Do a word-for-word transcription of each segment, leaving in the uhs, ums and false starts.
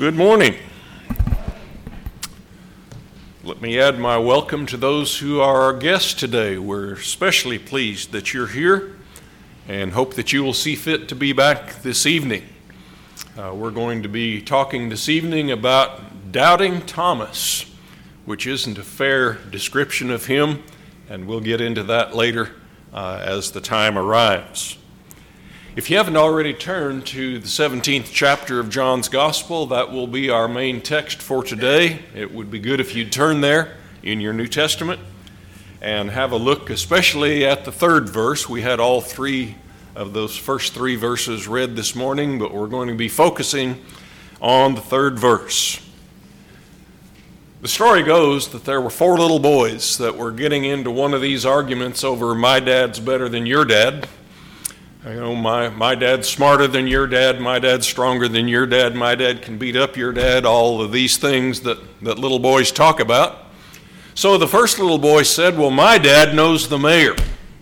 Good morning. Let me add my welcome to those who are our guests today. We're especially pleased that you're here and hope that you will see fit to be back this evening. Uh, we're going to be talking this evening about Doubting Thomas, which isn't a fair description of him, and we'll get into that later uh, as the time arrives. If you haven't already turned to the seventeenth chapter of John's Gospel, that will be our main text for today. It would be good if you'd turn there in your New Testament and have a look especially at the third verse. We had all three of those first three verses read this morning, but we're going to be focusing on the third verse. The story goes that there were four little boys that were getting into one of these arguments over my dad's better than your dad. You know, my, my dad's smarter than your dad, my dad's stronger than your dad, my dad can beat up your dad, all of these things that, that little boys talk about. So the first little boy said, well, my dad knows the mayor.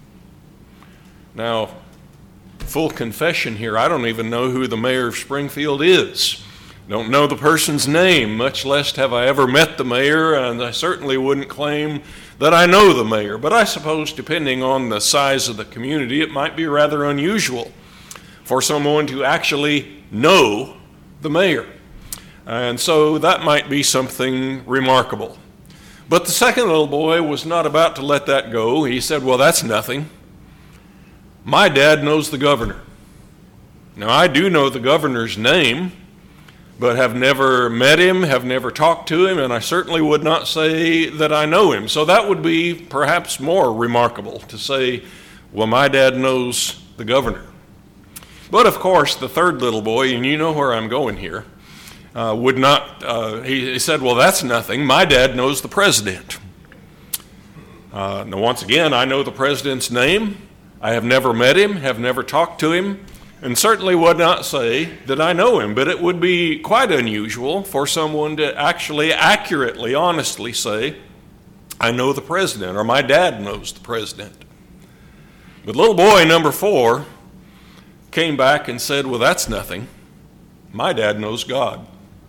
Now, full confession here, I don't even know who the mayor of Springfield is. Don't know the person's name, much less have I ever met the mayor, and I certainly wouldn't claim that I know the mayor. But I suppose depending on the size of the community, it might be rather unusual for someone to actually know the mayor. And so that might be something remarkable. But the second little boy was not about to let that go. He said, well, that's nothing. My dad knows the governor. Now, I do know the governor's name, but have never met him, have never talked to him, and I certainly would not say that I know him. So that would be perhaps more remarkable to say, well, my dad knows the governor. But of course, the third little boy, and you know where I'm going here, uh, would not, uh, he, he said, well, that's nothing. My dad knows the president. Uh, now, once again, I know the president's name. I have never met him, have never talked to him, and certainly would not say that I know him, but it would be quite unusual for someone to actually accurately, honestly say, I know the president, or my dad knows the president. But little boy number four came back and said, well, that's nothing. My dad knows God.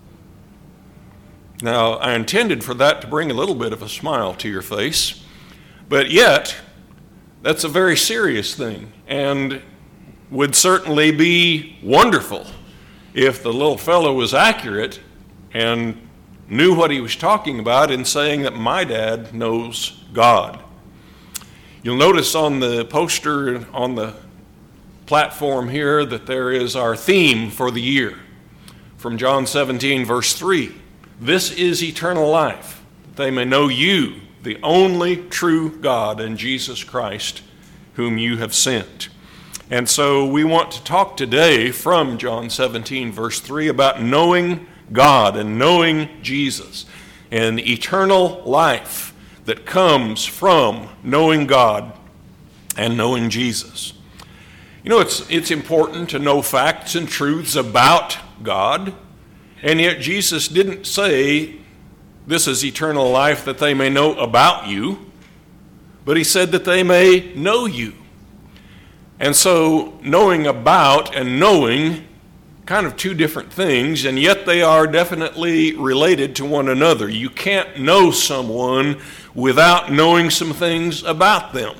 Now, I intended for that to bring a little bit of a smile to your face, but yet, that's a very serious thing, and would certainly be wonderful if the little fellow was accurate and knew what he was talking about in saying that my dad knows God. You'll notice on the poster on the platform here that there is our theme for the year from John seventeen, verse three. This is eternal life, that they may know you, the only true God, and Jesus Christ, whom you have sent. And so we want to talk today from John seventeen, verse three, about knowing God and knowing Jesus and eternal life that comes from knowing God and knowing Jesus. You know, it's, it's important to know facts and truths about God, and yet Jesus didn't say, this is eternal life that they may know about you, but he said that they may know you. And so knowing about and knowing, kind of two different things, and yet they are definitely related to one another. You can't know someone without knowing some things about them.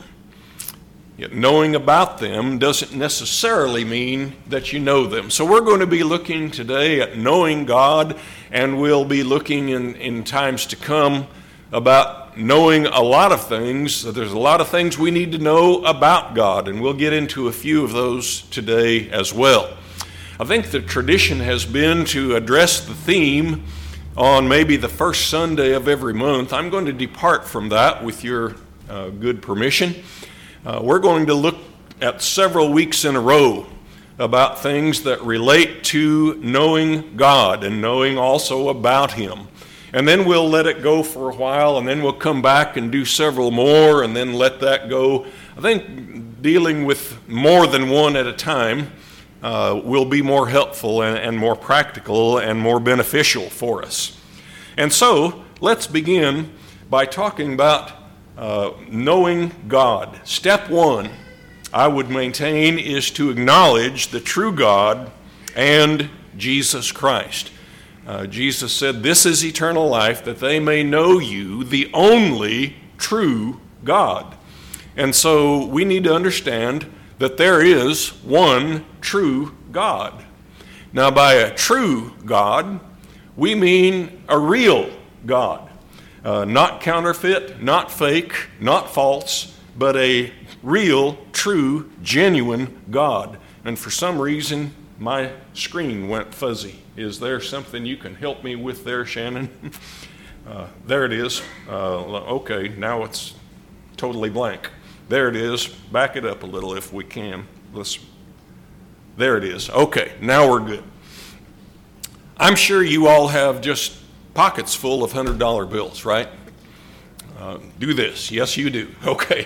Yet knowing about them doesn't necessarily mean that you know them. So we're going to be looking today at knowing God, and we'll be looking in, in times to come about knowing a lot of things. There's a lot of things we need to know about God, and we'll get into a few of those today as well. I think the tradition has been to address the theme on maybe the first Sunday of every month. I'm going to depart from that with your uh, good permission. Uh, we're going to look at several weeks in a row about things that relate to knowing God and knowing also about Him. And then we'll let it go for a while, and then we'll come back and do several more, and then let that go. I think dealing with more than one at a time uh, will be more helpful and, and more practical and more beneficial for us. And so, let's begin by talking about uh, knowing God. Step one, I would maintain, is to acknowledge the true God and Jesus Christ. Uh, Jesus said, "This is eternal life, that they may know you, the only true God." And so we need to understand that there is one true God. Now, by a true God, we mean a real God. Uh, not counterfeit, not fake, not false, but a real, true, genuine God. And for some reason, my screen went fuzzy. Is there something you can help me with there, Shannon? uh, there it is. Uh, okay, now it's totally blank. There it is. Back it up a little if we can. Let's. There it is. Okay, now we're good. I'm sure you all have just pockets full of one hundred dollar bills, right? Uh, do this. Yes, you do. Okay.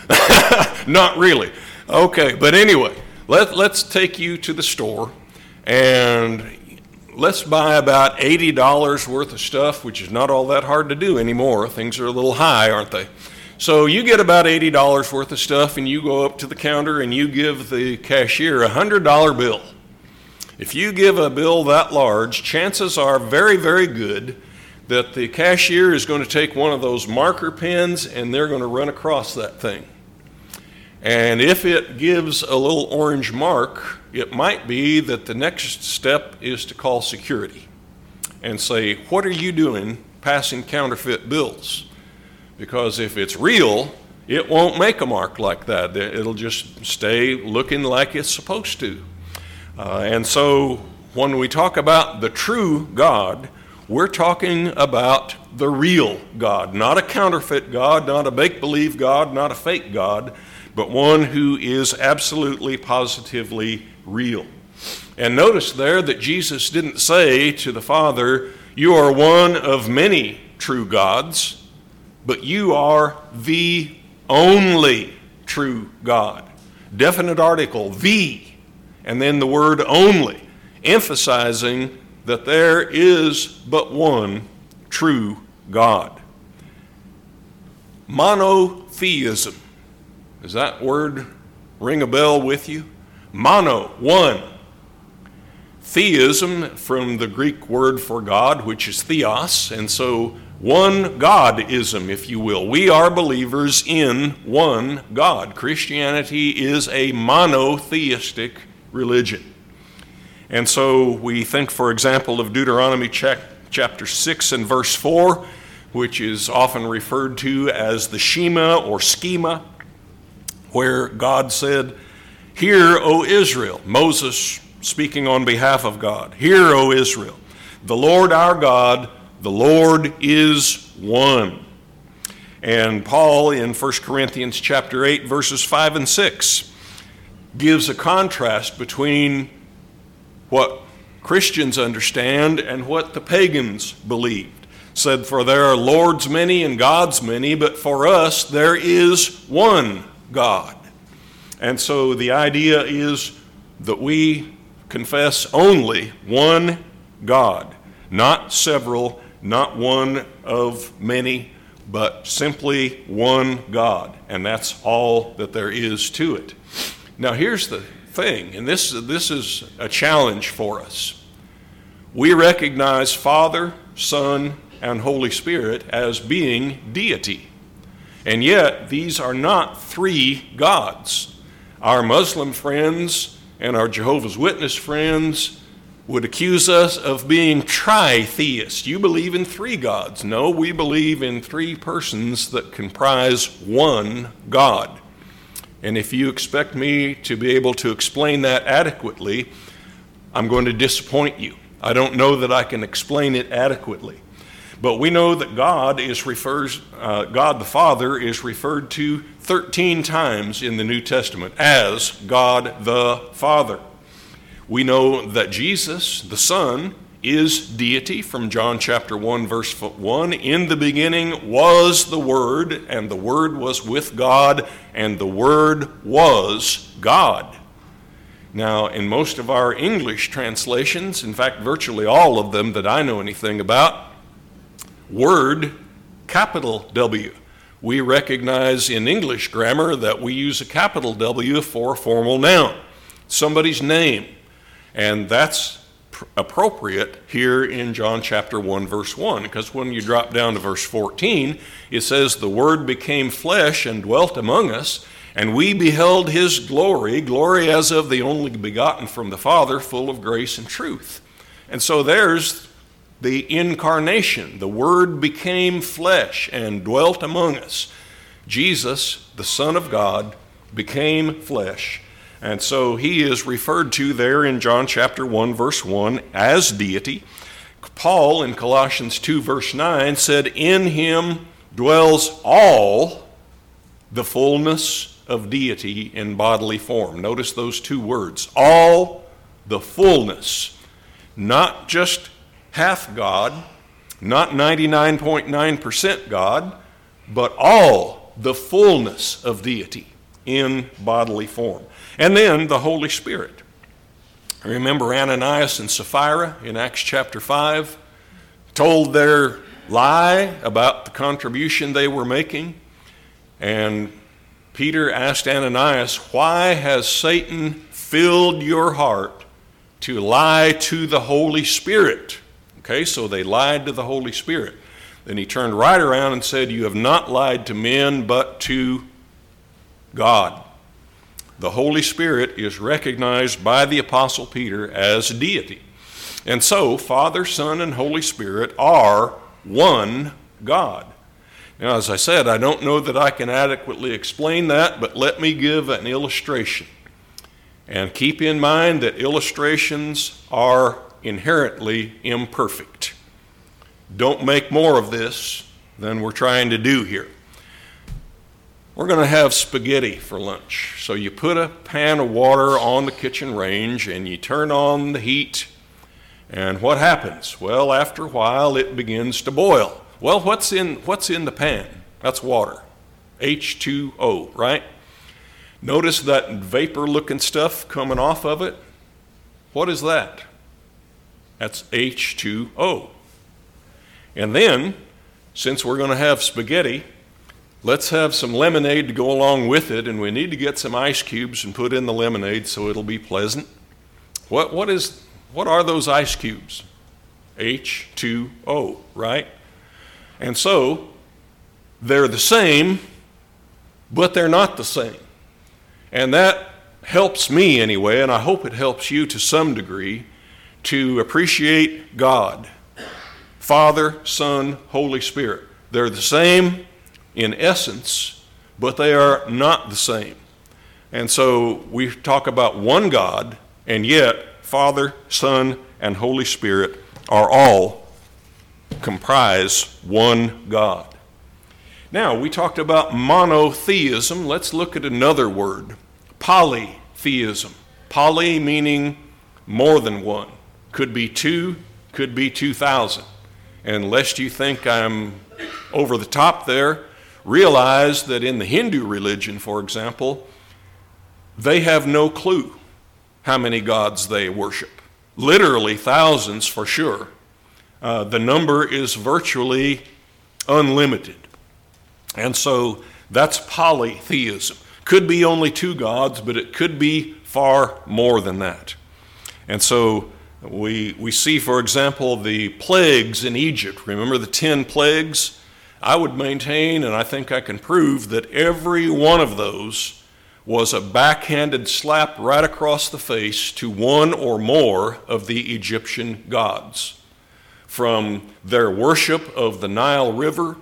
Not really. Okay, but anyway, let, let's take you to the store and let's buy about eighty dollars worth of stuff, which is not all that hard to do anymore. Things are a little high, aren't they? So you get about eighty dollars worth of stuff and you go up to the counter and you give the cashier a one hundred dollar bill. If you give a bill that large, chances are very, very good that the cashier is going to take one of those marker pens and they're going to run across that thing. And if it gives a little orange mark, it might be that the next step is to call security and say, "What are you doing passing counterfeit bills?" Because if it's real, it won't make a mark like that. It'll just stay looking like it's supposed to. Uh, and so when we talk about the true God, we're talking about the real God, not a counterfeit God, not a make-believe God, not a fake God, but one who is absolutely, positively real. And notice there that Jesus didn't say to the Father, "You are one of many true gods," but you are the only true God. Definite article, the, and then the word only, emphasizing that there is but one true God. Monotheism. Does that word ring a bell with you? Mono, one. Theism, from the Greek word for God, which is theos, and so one Godism, if you will. We are believers in one God. Christianity is a monotheistic religion. And so we think, for example, of Deuteronomy chapter six and verse four, which is often referred to as the Shema or schema, where God said, "Hear, O Israel," Moses speaking on behalf of God, "Hear, O Israel, the Lord our God, the Lord is one." And Paul in First Corinthians chapter eight, verses five and six, gives a contrast between what Christians understand and what the pagans believed. Said, "For there are lords many and gods many, but for us there is one God." And so the idea is that we confess only one God, not several, not one of many, but simply one God. And that's all that there is to it. Now here's the thing, and this, this is a challenge for us. We recognize Father, Son, and Holy Spirit as being deity. And yet, these are not three gods. Our Muslim friends and our Jehovah's Witness friends would accuse us of being tri-theists. You believe in three gods. No, we believe in three persons that comprise one God. And if you expect me to be able to explain that adequately, I'm going to disappoint you. I don't know that I can explain it adequately. But we know that God is refers, uh, God the Father is referred to thirteen times in the New Testament as God the Father. We know that Jesus, the Son, is deity from John chapter one, verse one. "In the beginning was the Word, and the Word was with God, and the Word was God." Now, in most of our English translations, in fact, virtually all of them that I know anything about, Word, capital W. We recognize in English grammar that we use a capital W for a formal noun, somebody's name. And that's pr- appropriate here in John chapter one, verse one, because when you drop down to verse fourteen, it says, "The Word became flesh and dwelt among us, and we beheld his glory, glory as of the only begotten from the Father, full of grace and truth." And so there's the incarnation. The Word became flesh and dwelt among us. Jesus, the Son of God, became flesh. And so he is referred to there in John chapter one, verse one, as deity. Paul in Colossians two, verse nine said, "In him dwells all the fullness of deity in bodily form." Notice those two words, all the fullness. Not just half God, not ninety-nine point nine percent God, but all the fullness of deity in bodily form. And then the Holy Spirit. Remember Ananias and Sapphira in Acts chapter five, told their lie about the contribution they were making. And Peter asked Ananias, "Why has Satan filled your heart to lie to the Holy Spirit?" Okay, so they lied to the Holy Spirit. Then he turned right around and said, "You have not lied to men, but to God." The Holy Spirit is recognized by the Apostle Peter as deity. And so, Father, Son, and Holy Spirit are one God. Now, as I said, I don't know that I can adequately explain that, but let me give an illustration. And keep in mind that illustrations are inherently imperfect. Don't make more of this than we're trying to do here. We're going to have spaghetti for lunch. So you put a pan of water on the kitchen range and you turn on the heat. And what happens? Well, after a while it begins to boil. Well, what's in what's in the pan? That's water. H two O, right? Notice that vapor-looking stuff coming off of it. What is that? That's H two O. And then, since we're going to have spaghetti, let's have some lemonade to go along with it, and we need to get some ice cubes and put in the lemonade so it'll be pleasant. What what is what are those ice cubes? H two O, right? And so they're the same, but they're not the same. And that helps me anyway, and I hope it helps you to some degree, to appreciate God, Father, Son, Holy Spirit. They're the same in essence, but they are not the same. And so we talk about one God, and yet Father, Son, and Holy Spirit are all comprise one God. Now, we talked about monotheism. Let's look at another word, polytheism. Poly meaning more than one. Could be two, could be two thousand. And lest you think I'm over the top there, realize that in the Hindu religion, for example, they have no clue how many gods they worship. Literally thousands for sure. Uh, the number is virtually unlimited. And so that's polytheism. Could be only two gods, but it could be far more than that. And so we we see, for example, the plagues in Egypt. Remember the ten plagues? I would maintain, and I think I can prove, that every one of those was a backhanded slap right across the face to one or more of the Egyptian gods. From their worship of the Nile River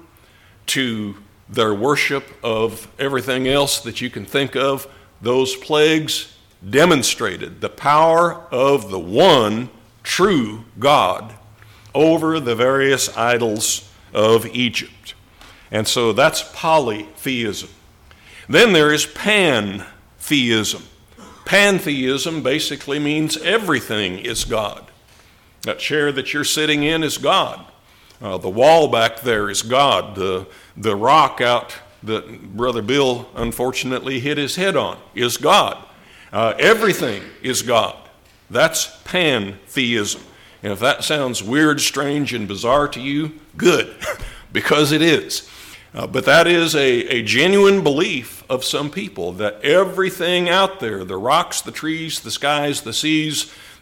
to their worship of everything else that you can think of, those plagues demonstrated the power of the one true God over the various idols of Egypt. And so that's polytheism. Then there is pantheism. Pantheism basically means everything is God. That chair that you're sitting in is God. Uh, the wall back there is God. The, the rock out that Brother Bill unfortunately hit his head on is God. Uh, everything is God. That's pantheism. And if that sounds weird, strange, and bizarre to you, good, because it is. Uh, but that is a, a genuine belief of some people, that everything out there, the rocks, the trees, the skies, the seas,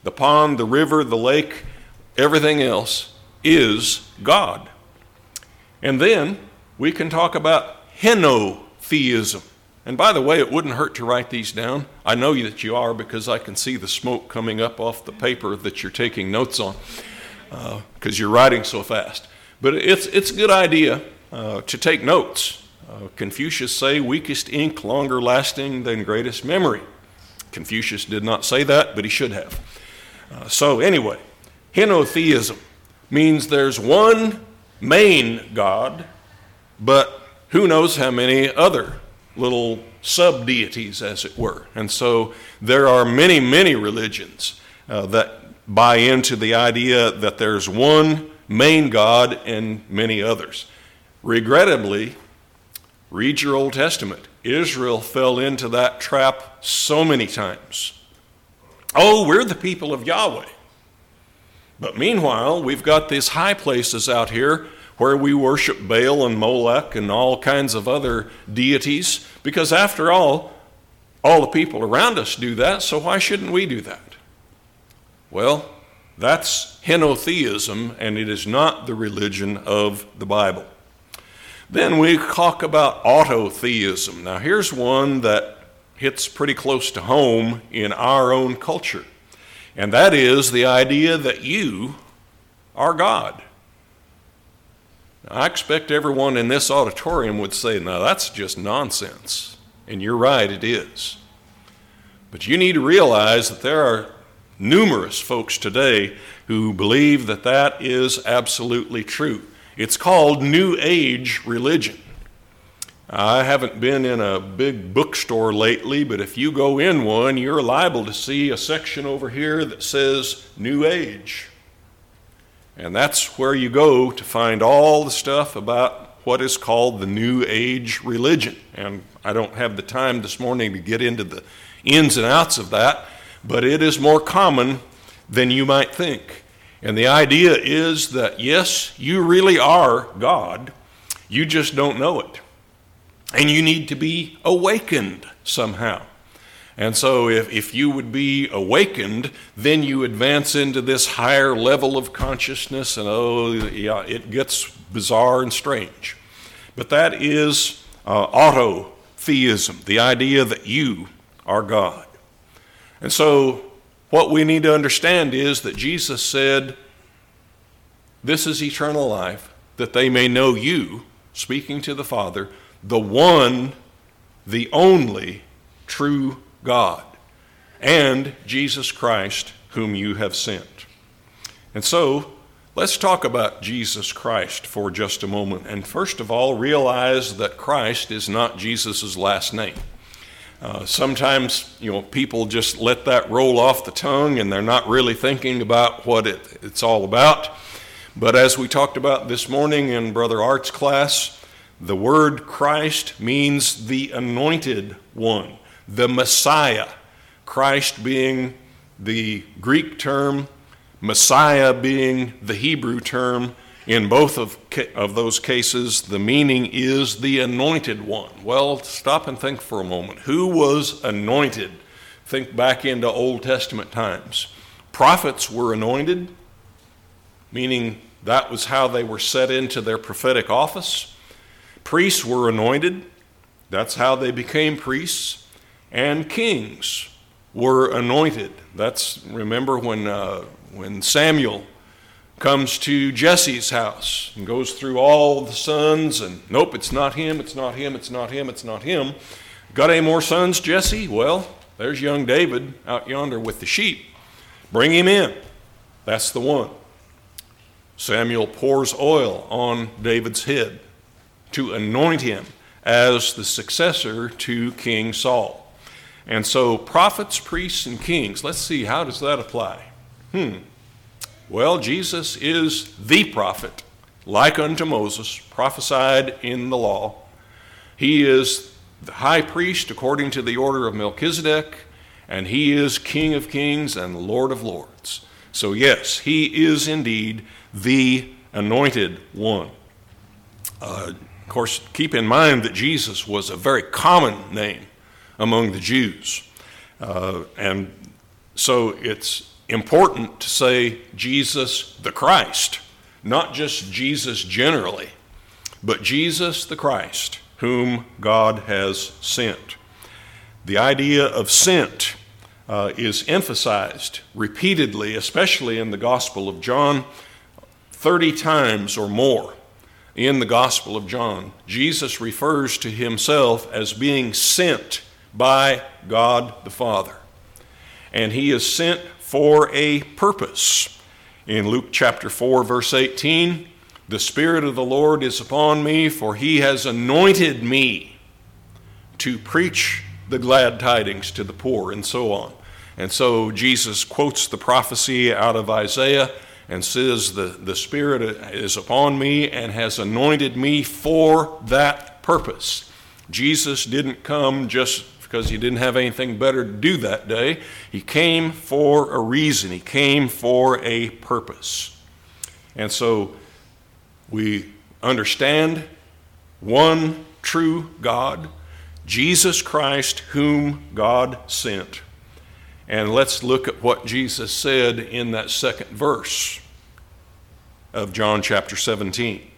the pond, the river, the lake, everything else is God. And then we can talk about henotheism. And by the way, it wouldn't hurt to write these down. I know that you are, because I can see the smoke coming up off the paper that you're taking notes on, because uh, you're writing so fast. But it's, it's a good idea uh, to take notes. Uh, Confucius say, weakest ink longer lasting than greatest memory. Confucius did not say that, but he should have. Uh, so anyway, henotheism means there's one main God, but who knows how many other little sub-deities, as it were. And so there are many, many religions uh, that buy into the idea that there's one main God and many others. Regrettably, read your Old Testament. Israel fell into that trap so many times. Oh, we're the people of Yahweh. But meanwhile, we've got these high places out here where we worship Baal and Molech and all kinds of other deities, because after all, all the people around us do that, so why shouldn't we do that? Well, that's henotheism, and it is not the religion of the Bible. Then we talk about autotheism. Now here's one that hits pretty close to home in our own culture, and that is the idea that you are God. I expect everyone in this auditorium would say, no, that's just nonsense. And you're right, it is. But you need to realize that there are numerous folks today who believe that that is absolutely true. It's called New Age religion. I haven't been in a big bookstore lately, but if you go in one, you're liable to see a section over here that says New Age. And that's where you go to find all the stuff about what is called the New Age religion. And I don't have the time this morning to get into the ins and outs of that, but it is more common than you might think. And the idea is that, yes, you really are God, you just don't know it. And you need to be awakened somehow. And so if, if you would be awakened, then you advance into this higher level of consciousness, and oh, yeah, it gets bizarre and strange. But that is uh, autotheism, the idea that you are God. And so what we need to understand is that Jesus said, this is eternal life, that they may know you, speaking to the Father, the one, the only true God, and Jesus Christ, whom you have sent. And so, let's talk about Jesus Christ for just a moment. And first of all, realize that Christ is not Jesus' last name. Uh, sometimes, you know, people just let that roll off the tongue and they're not really thinking about what it, it's all about. But as we talked about this morning in Brother Art's class, the word Christ means the anointed one, the Messiah. Christ being the Greek term, Messiah being the Hebrew term. In both of, of those cases, the meaning is the anointed one. Well, stop and think for a moment. Who was anointed? Think back into Old Testament times. Prophets were anointed, meaning that was how they were set into their prophetic office. Priests were anointed. That's how they became priests. And kings were anointed. That's, remember when uh, when Samuel comes to Jesse's house and goes through all the sons, and nope, it's not him, it's not him, it's not him, it's not him. Got any more sons, Jesse? Well, there's young David out yonder with the sheep. Bring him in. That's the one. Samuel pours oil on David's head to anoint him as the successor to King Saul. And so prophets, priests, and kings, let's see, how does that apply? Hmm. Well, Jesus is the prophet, like unto Moses, prophesied in the law. He is the high priest according to the order of Melchizedek, and he is King of kings and Lord of lords. So yes, he is indeed the anointed one. Uh, of course, keep in mind that Jesus was a very common name among the Jews. Uh, and so it's important to say Jesus the Christ, not just Jesus generally, but Jesus the Christ, whom God has sent. The idea of sent uh, is emphasized repeatedly, especially in the Gospel of John, thirty times or more. In the Gospel of John, Jesus refers to himself as being sent by God the Father. And he is sent for a purpose. In Luke chapter four, verse eighteen, the Spirit of the Lord is upon me, for he has anointed me to preach the glad tidings to the poor, and so on. And so Jesus quotes the prophecy out of Isaiah and says, the, the Spirit is upon me and has anointed me for that purpose. Jesus didn't come just because he didn't have anything better to do that day. He came for a reason. He came for a purpose. And so we understand one true God, Jesus Christ, whom God sent. And let's look at what Jesus said in that second verse of John chapter seventeen.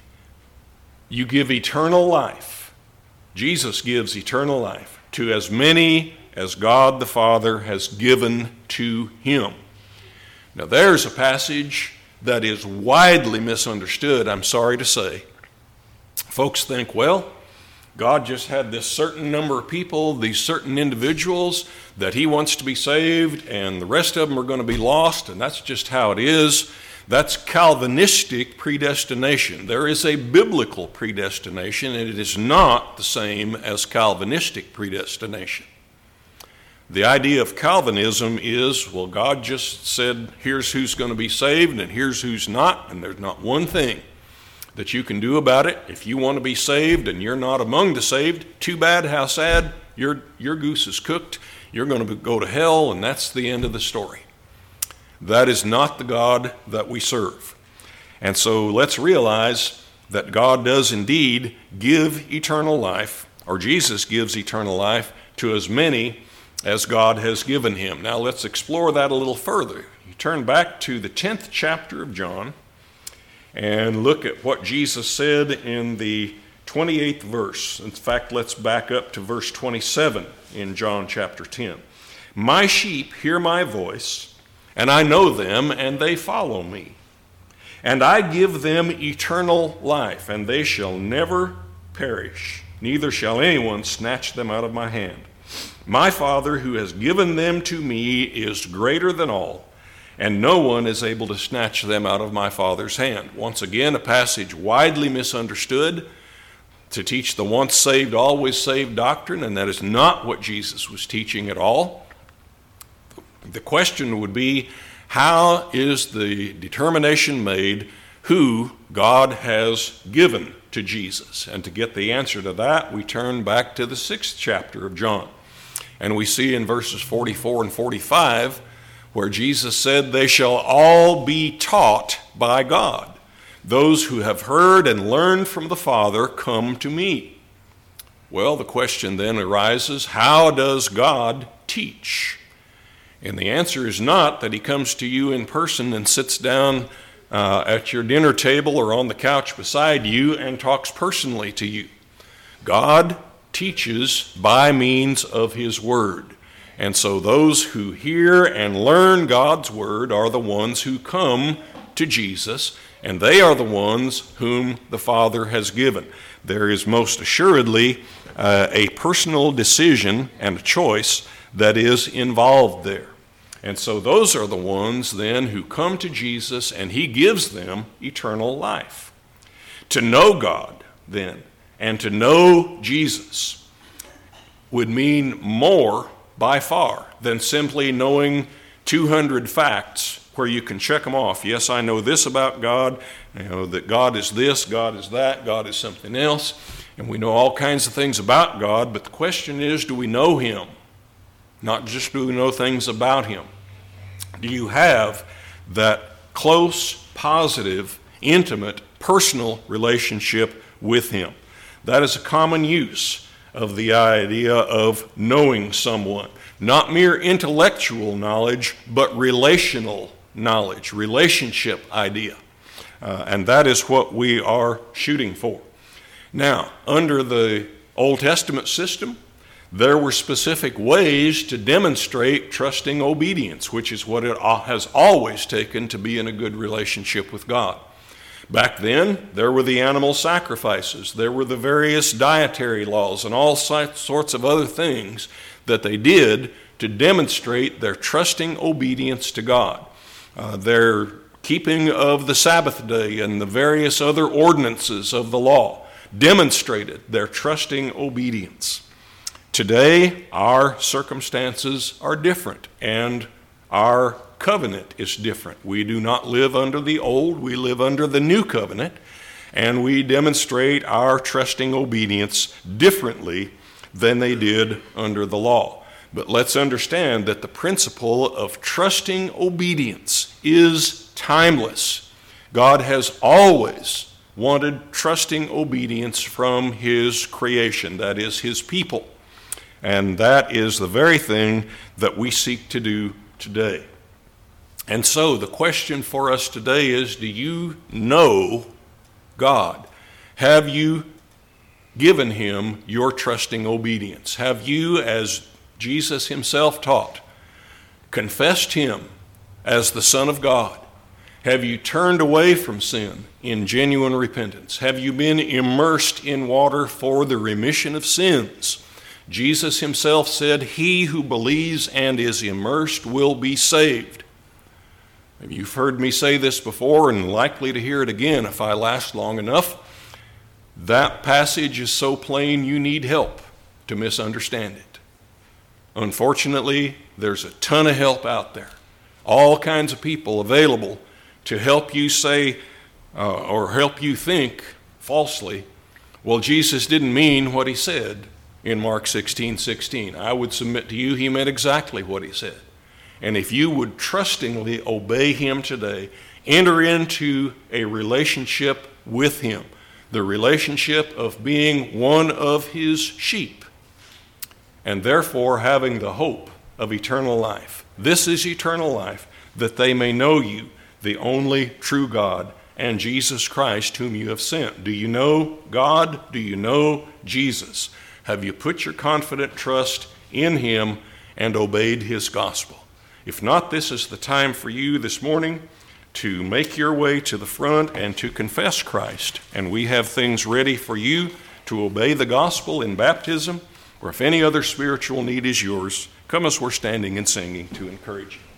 You give eternal life. Jesus gives eternal life to as many as God the Father has given to him. Now there's a passage that is widely misunderstood, I'm sorry to say. Folks think, well, God just had this certain number of people, these certain individuals that he wants to be saved, and the rest of them are going to be lost, and that's just how it is. That's Calvinistic predestination. There is a biblical predestination, and it is not the same as Calvinistic predestination. The idea of Calvinism is, well, God just said, here's who's going to be saved, and here's who's not, and there's not one thing that you can do about it. If you want to be saved and you're not among the saved, too bad, how sad, your, your goose is cooked, you're going to go to hell, and that's the end of the story. That is not the God that we serve. And so let's realize that God does indeed give eternal life, or Jesus gives eternal life to as many as God has given him. Now let's explore that a little further. You turn back to the tenth chapter of John and look at what Jesus said in the twenty-eighth verse. In fact, let's back up to verse twenty-seven in John chapter ten. My sheep hear my voice, and I know them, and they follow me. And I give them eternal life, and they shall never perish, neither shall anyone snatch them out of my hand. My Father, who has given them to me, is greater than all, and no one is able to snatch them out of my Father's hand. Once again, a passage widely misunderstood to teach the once saved, always saved doctrine, and that is not what Jesus was teaching at all. The question would be, how is the determination made who God has given to Jesus? And to get the answer to that, we turn back to the sixth chapter of John. And we see in verses forty-four and forty-five where Jesus said, they shall all be taught by God. Those who have heard and learned from the Father come to me. Well, the question then arises, how does God teach? And the answer is not that he comes to you in person and sits down uh, at your dinner table or on the couch beside you and talks personally to you. God teaches by means of his word. And so those who hear and learn God's word are the ones who come to Jesus, and they are the ones whom the Father has given. There is most assuredly uh, a personal decision and a choice that is involved there. And so those are the ones then who come to Jesus, and he gives them eternal life. To know God then, and to know Jesus, would mean more by far than simply knowing two hundred facts where you can check them off. Yes, I know this about God, you know that God is this, God is that, God is something else, and we know all kinds of things about God, but the question is, do we know him? Not just do we know things about him. Do you have that close, positive, intimate, personal relationship with him? That is a common use of the idea of knowing someone. Not mere intellectual knowledge, but relational knowledge, relationship idea. Uh, and that is what we are shooting for. Now, under the Old Testament system, there were specific ways to demonstrate trusting obedience, which is what it has always taken to be in a good relationship with God. Back then, there were the animal sacrifices. There were the various dietary laws and all sorts of other things that they did to demonstrate their trusting obedience to God. Uh, their keeping of the Sabbath day and the various other ordinances of the law demonstrated their trusting obedience. Today, our circumstances are different, and our covenant is different. We do not live under the old, we live under the new covenant, and we demonstrate our trusting obedience differently than they did under the law. But let's understand that the principle of trusting obedience is timeless. God has always wanted trusting obedience from his creation, that is, his people. And that is the very thing that we seek to do today. And so the question for us today is, do you know God? Have you given him your trusting obedience? Have you, as Jesus himself taught, confessed him as the Son of God? Have you turned away from sin in genuine repentance? Have you been immersed in water for the remission of sins? Jesus himself said, "He who believes and is immersed will be saved." You've heard me say this before and likely to hear it again if I last long enough. That passage is so plain you need help to misunderstand it. Unfortunately, there's a ton of help out there. All kinds of people available to help you say uh, or help you think falsely, well, Jesus didn't mean what he said in Mark sixteen sixteen. I would submit to you he meant exactly what he said. And if you would trustingly obey him today, enter into a relationship with him, the relationship of being one of his sheep, and therefore having the hope of eternal life. This is eternal life, that they may know you, the only true God, and Jesus Christ whom you have sent. Do you know God? Do you know Jesus? Have you put your confident trust in him and obeyed his gospel? If not, this is the time for you this morning to make your way to the front and to confess Christ. And we have things ready for you to obey the gospel in baptism, or if any other spiritual need is yours, come as we're standing and singing to encourage you.